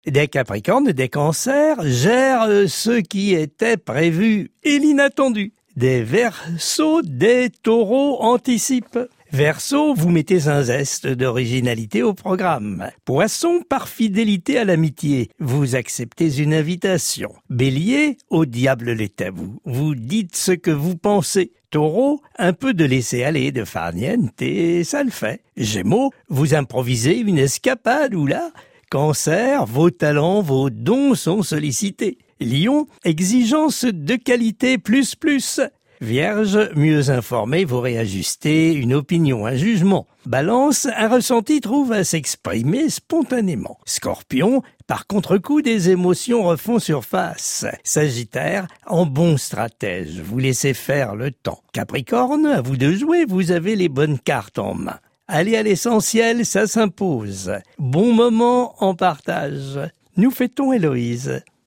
Des Capricornes, des Cancers gèrent ce qui était prévu et l'inattendu. Des Verseaux, des Taureaux anticipent. Verseau, vous mettez un zeste d'originalité au programme. Poisson, par fidélité à l'amitié, vous acceptez une invitation. Bélier, au diable les tabous, vous dites ce que vous pensez. Taureau, un peu de laisser-aller, de farniente, et ça le fait. Gémeaux, vous improvisez une escapade, ou là. Cancer, vos talents, vos dons sont sollicités. Lion, exigence de qualité plus. Vierge, mieux informé, vous réajustez une opinion, un jugement. Balance, un ressenti trouve à s'exprimer spontanément. Scorpion, par contre-coup, des émotions refont surface. Sagittaire, en bon stratège, vous laissez faire le temps. Capricorne, à vous de jouer, vous avez les bonnes cartes en main. Aller à l'essentiel, ça s'impose. Bon moment en partage. Nous fêtons Héloïse.